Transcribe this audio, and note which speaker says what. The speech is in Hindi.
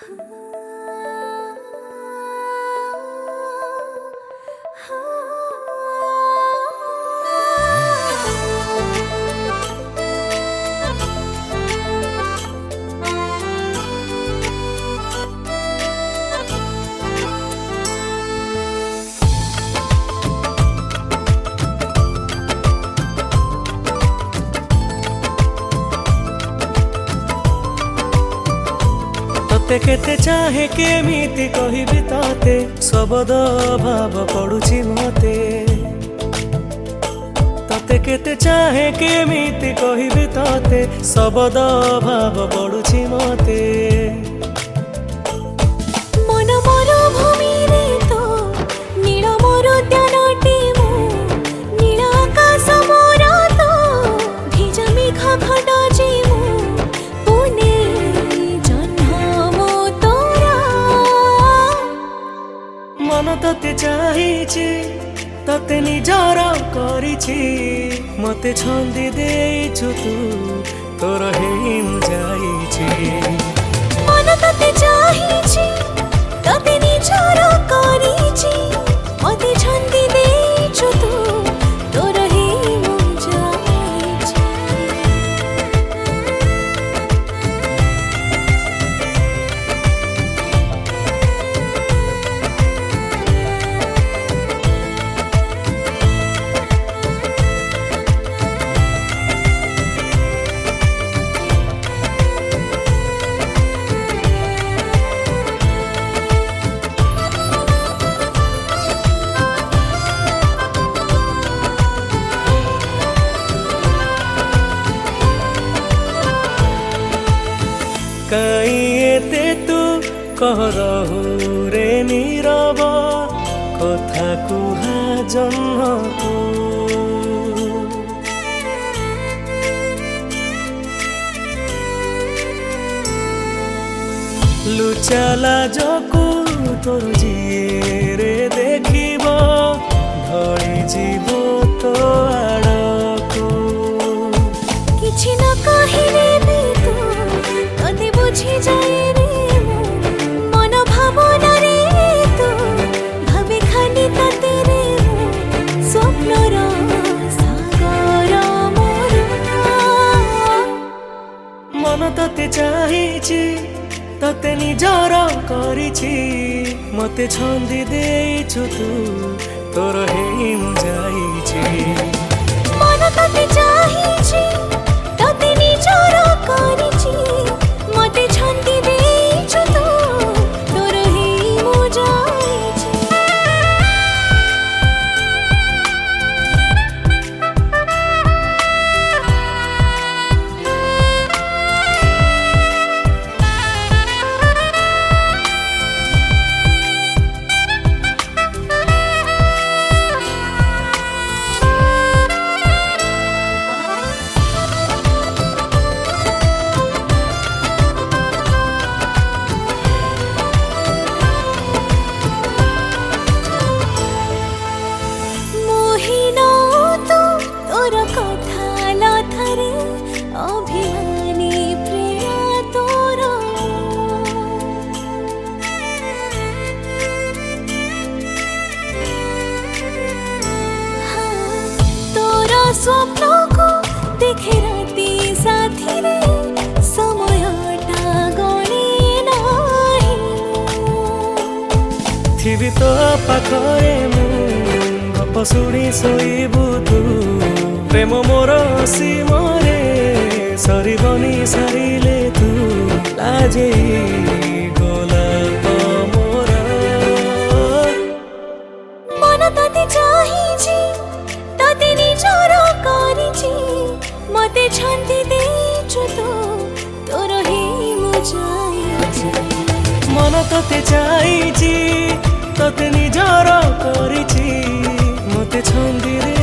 Speaker 1: ते केते चाहे केमिति कहिबि ताते शब्द भाव पड़ुछि मते तते केते चाहे केमिति कहिबि ताते शब्द भाव पड़ुछि मते
Speaker 2: मन मोर भूमि रे तो नील मोर ध्यानटी मो नील आकाश मोर तो भिजा मेघ खंड जी मो पुने
Speaker 1: मन तते चाहिछि तते निजर करिछि मते छंदी देइछु तू तोर हेई मु जाइछि
Speaker 2: मन तते चाहिछि तते निजर करिछि मते छंदी देइछु तू तोर हेई मु जाइछि
Speaker 1: काइएते तू कह रहु रे नीरव कथा कुहा जन्म तू लुचाला जकू तोर जिए रे देखिब ढली जीव तो आड़कू
Speaker 2: किछि न कहिले भी तू तते बुझी जाए रे मन भावना रे तू भावे खाली तते रे स्वप्न रो सागर मोर
Speaker 1: मन तते चाहिछि तते निजर करिछि मते छंदी देइछु तू तोर हेई मु जाइछि
Speaker 2: मन तते चाहिछि तते निजर करिछि मते छंदी देइछु तू तोर हेई मु जाइछि अभिमानी प्रिया तोर तोर स्वप्न को देखे राती साथी रे समयटा गणे नाही
Speaker 1: थिबि तो पाखरे मु गप शुणी शोइबु तू प्रेम मोर सीमरे सरिबनी सारिले तू लाजे गोलाप मोर
Speaker 2: मन तते चाहिछि तते निजर करिछि मते छंदी देइछु तू तोर हेई मु जाइछि
Speaker 1: मन तते चाहिछि तते निजर करिछि मते छंदी